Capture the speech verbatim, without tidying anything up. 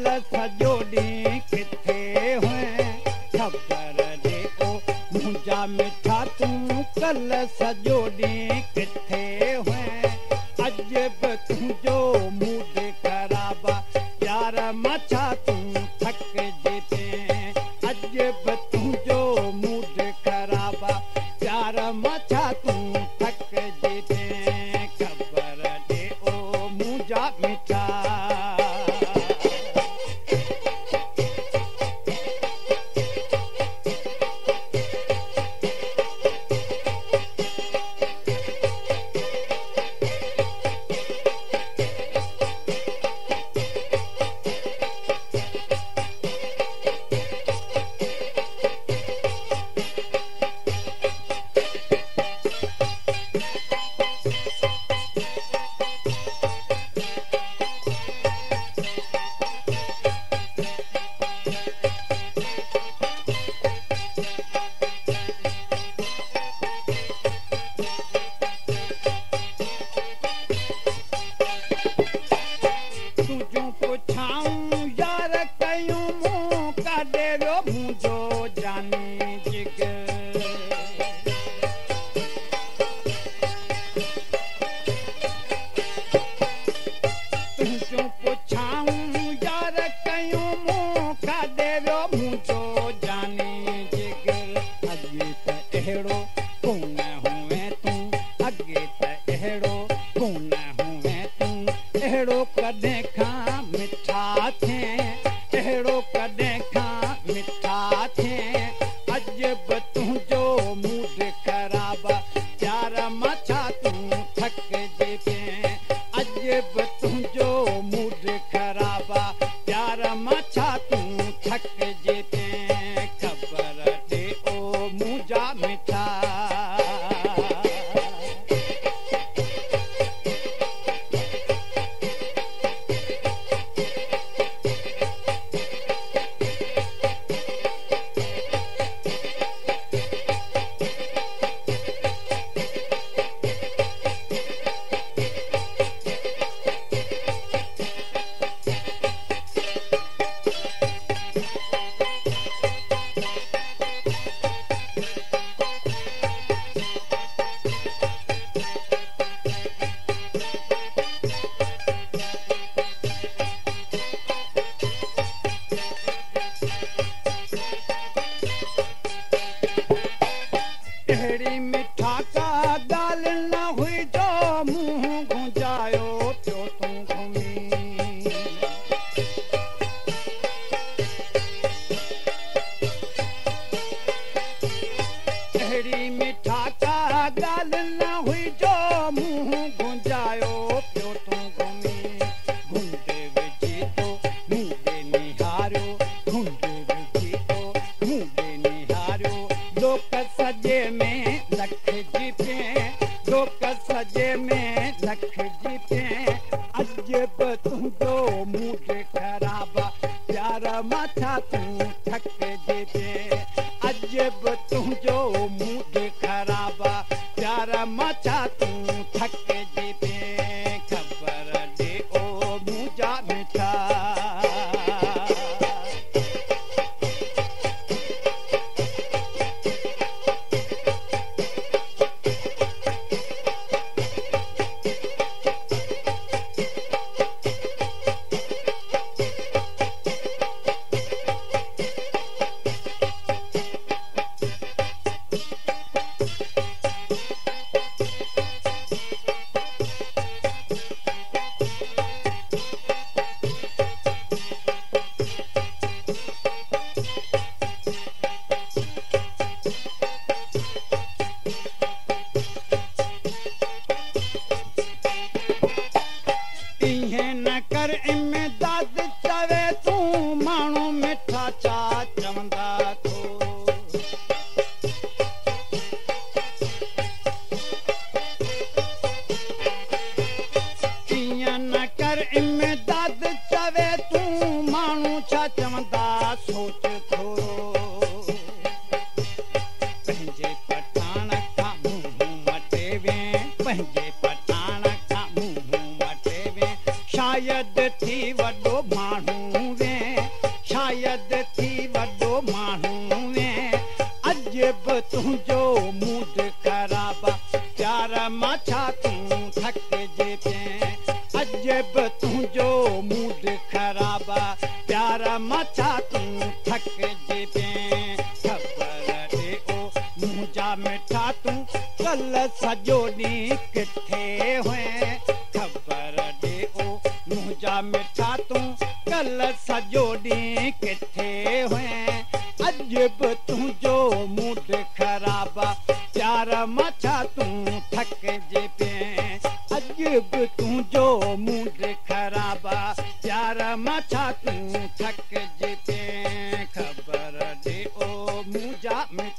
सॼो ॾींहुं किथे हुए ख़बर ॾे ओ मुंहिंजा मिठा तूं कल्ह सॼो ॾींहुं किथे हुए अॼु बि तुंहिंजो मूड ख़राबु आहे प्यार मां छा तूं थकिजे पिए अॼु बि तुंहिंजो मूड ख़राबु आहे प्यार मां छा तूं थकिजे पिए ख़बर ॾे ओ मुंहिंजा मिठा शायद थी वॾो माण्हू वे प्यार मचा तूं थकिजे पे ख़बर ॾे ओ मुंहिंजा मिठा तूं कल्ह सॼो ॾींहुं किथे हुए ख़बर ॾे ओ मुंहिंजा मिठा तूं कल्ह सॼो ॾींहुं किथे हुए अॼु बि तुंहिंजो मूड ख़राबु आहे प्यार मचा तूं थकिजे पे अॼु बि तुंहिंजो मूड ख़राबु आहे प्यार मचा तूं थकिजे पे ख़बर ॾे ओ मुंहिंजा